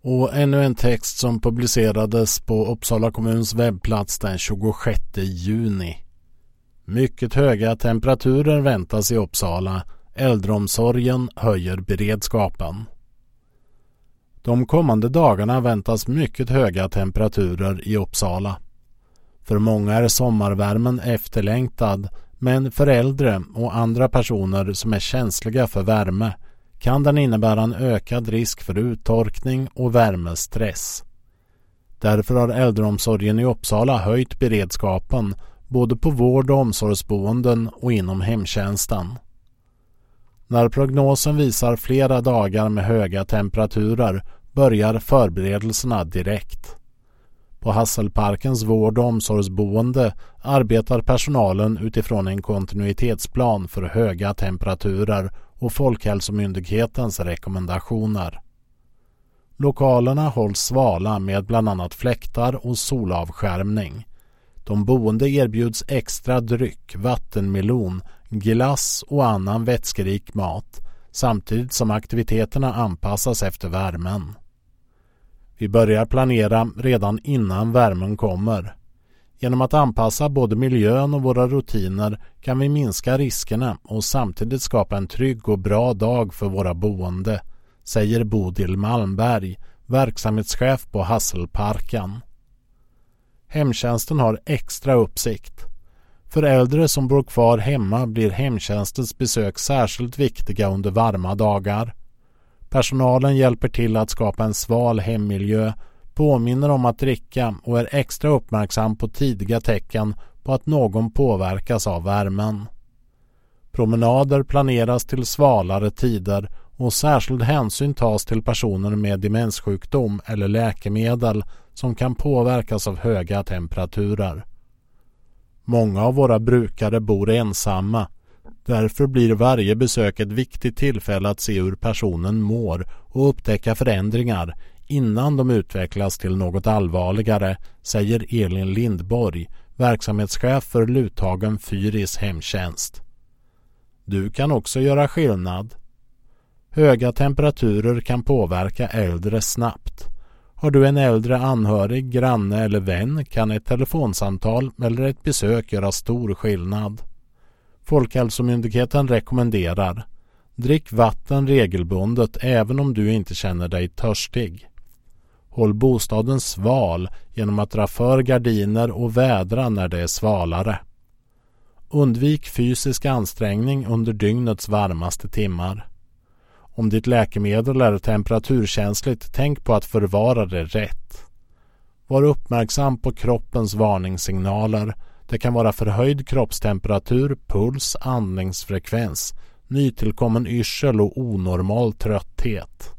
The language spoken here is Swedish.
Och ännu en text som publicerades på Uppsala kommuns webbplats den 26 juni. Mycket höga temperaturer väntas i Uppsala. Äldreomsorgen höjer beredskapen. De kommande dagarna väntas mycket höga temperaturer i Uppsala. För många är sommarvärmen efterlängtad, men för äldre och andra personer som är känsliga för värme kan den innebära en ökad risk för uttorkning och värmestress. Därför har äldreomsorgen i Uppsala höjt beredskapen både på vård- och omsorgsboenden och inom hemtjänsten. När prognosen visar flera dagar med höga temperaturer börjar förberedelserna direkt. På Hasselparkens vård- och omsorgsboende arbetar personalen utifrån en kontinuitetsplan för höga temperaturer och Folkhälsomyndighetens rekommendationer. Lokalerna hålls svala med bland annat fläktar och solavskärmning. De boende erbjuds extra dryck, vattenmelon, glass och annan vätskerik mat, samtidigt som aktiviteterna anpassas efter värmen. Vi börjar planera redan innan värmen kommer. Genom att anpassa både miljön och våra rutiner kan vi minska riskerna och samtidigt skapa en trygg och bra dag för våra boende, säger Bodil Malmberg, verksamhetschef på Hasselparken. Hemtjänsten har extra uppsikt. För äldre som bor kvar hemma blir hemtjänstens besök särskilt viktiga under varma dagar. Personalen hjälper till att skapa en sval hemmiljö, påminner om att dricka och är extra uppmärksam på tidiga tecken på att någon påverkas av värmen. Promenader planeras till svalare tider och särskild hänsyn tas till personer med demenssjukdom eller läkemedel som kan påverkas av höga temperaturer. Många av våra brukare bor ensamma. Därför blir varje besök ett viktigt tillfälle att se hur personen mår och upptäcka förändringar innan de utvecklas till något allvarligare, säger Elin Lindborg, verksamhetschef för Luthagen Fyris hemtjänst. Du kan också göra skillnad. Höga temperaturer kan påverka äldre snabbt. Har du en äldre anhörig, granne eller vän kan ett telefonsamtal eller ett besök göra stor skillnad. Folkhälsomyndigheten rekommenderar: drick vatten regelbundet även om du inte känner dig törstig. Håll bostaden sval genom att dra för gardiner och vädra när det är svalare. Undvik fysisk ansträngning under dygnets varmaste timmar. Om ditt läkemedel är temperaturkänsligt, tänk på att förvara det rätt. Var uppmärksam på kroppens varningssignaler. Det kan vara förhöjd kroppstemperatur, puls, andningsfrekvens, nytillkommen yrsel och onormal trötthet.